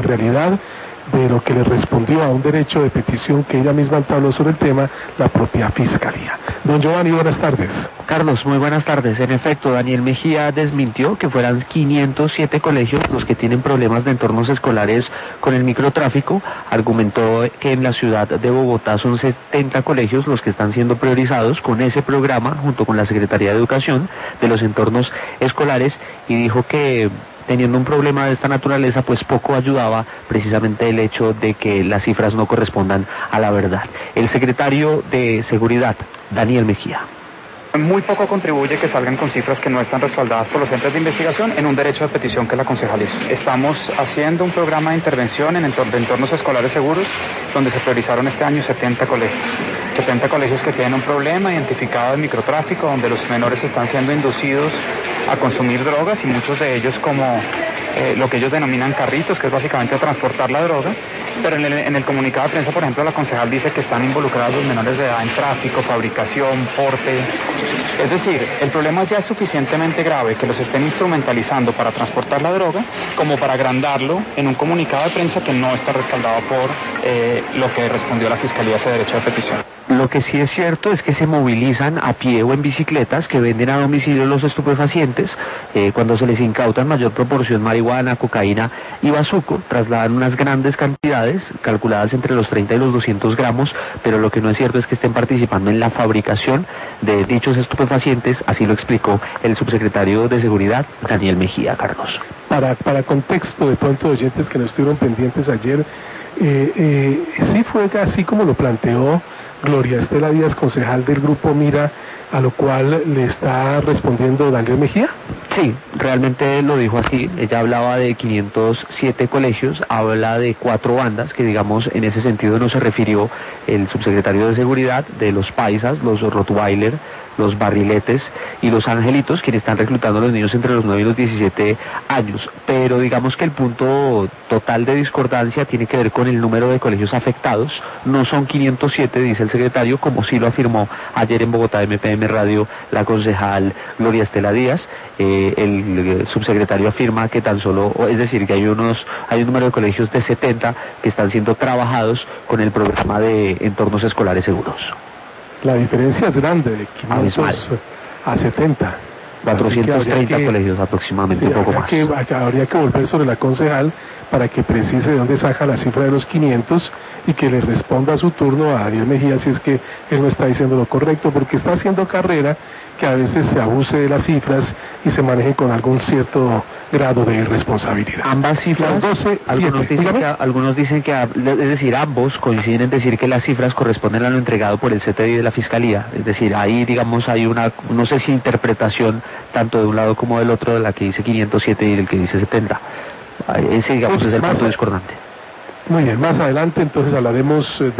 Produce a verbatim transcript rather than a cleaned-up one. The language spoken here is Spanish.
en realidad de lo que le respondió a un derecho de petición que ella misma entabló sobre el tema, la propia Fiscalía. Don Giovanni, buenas tardes. Carlos, muy buenas tardes. En efecto, Daniel Mejía desmintió que fueran quinientos siete colegios los que tienen problemas de entornos escolares con el microtráfico. Argumentó que en la ciudad de Bogotá son setenta colegios los que están siendo priorizados con ese programa, junto con la Secretaría de Educación, de los entornos escolares, y dijo que teniendo un problema de esta naturaleza, pues poco ayudaba precisamente el hecho de que las cifras no correspondan a la verdad. El secretario de Seguridad, Daniel Mejía. Muy poco contribuye que salgan con cifras que no están respaldadas por los entes de investigación en un derecho de petición que la concejal hizo. Estamos haciendo un programa de intervención en entor- de entornos escolares seguros, donde se priorizaron este año setenta colegios. setenta colegios que tienen un problema identificado de microtráfico, donde los menores están siendo inducidos a consumir drogas, y muchos de ellos como eh, lo que ellos denominan carritos, que es básicamente transportar la droga. Pero en el, en el comunicado de prensa, por ejemplo, la concejal dice que están involucrados los menores de edad en tráfico, fabricación, porte. Es decir, el problema ya es suficientemente grave que los estén instrumentalizando para transportar la droga, como para agrandarlo en un comunicado de prensa que no está respaldado por eh, lo que respondió la Fiscalía a ese derecho de petición. Lo que sí es cierto es que se movilizan a pie o en bicicletas que venden a domicilio los estupefacientes. Eh, cuando se les incautan mayor proporción marihuana, cocaína y bazuco, trasladan unas grandes cantidades, calculadas entre los treinta y los doscientos gramos, pero lo que no es cierto es que estén participando en la fabricación de dichos estupefacientes, así lo explicó el subsecretario de Seguridad, Daniel Mejía. Carlos. Para, para contexto de pronto de oyentes que no estuvieron pendientes ayer, eh, eh, sí fue así como lo planteó Gloria Estela Díaz, concejal del Grupo Mira, a lo cual le está respondiendo Daniel Mejía. Sí, realmente lo dijo así. Ella hablaba de quinientos siete colegios, habla de cuatro bandas, que digamos en ese sentido no se refirió el subsecretario de Seguridad, de los paisas, los Rottweiler, los barriletes y los angelitos, quienes están reclutando a los niños entre los nueve y los diecisiete años. Pero digamos que el punto total de discordancia tiene que ver con el número de colegios afectados. No son quinientos siete, dice el secretario, como sí lo afirmó ayer en Bogotá M P M Radio la concejal Gloria Estela Díaz. Eh, el subsecretario afirma que tan solo, es decir, que hay unos, hay un número de colegios de setenta que están siendo trabajados con el programa de entornos escolares seguros. La diferencia es grande, de quinientos a setenta. cuatrocientos treinta que, colegios aproximadamente, sí, un poco más. Que, habría que volver sobre la concejal para que precise de dónde saca la cifra de los quinientos y que le responda a su turno a Daniel Mejía si es que él no está diciendo lo correcto, porque está haciendo carrera que a veces se abuse de las cifras y se manejen con algún cierto grado de irresponsabilidad. Ambas cifras, doce, algunos, dicen que, algunos dicen que, es decir, ambos coinciden en decir que las cifras corresponden a lo entregado por el C T I de la Fiscalía. Es decir, ahí digamos hay una, no sé si interpretación tanto de un lado como del otro, de la que dice quinientos siete y del que dice setenta. Ese digamos es el punto discordante. Muy bien, más adelante entonces hablaremos de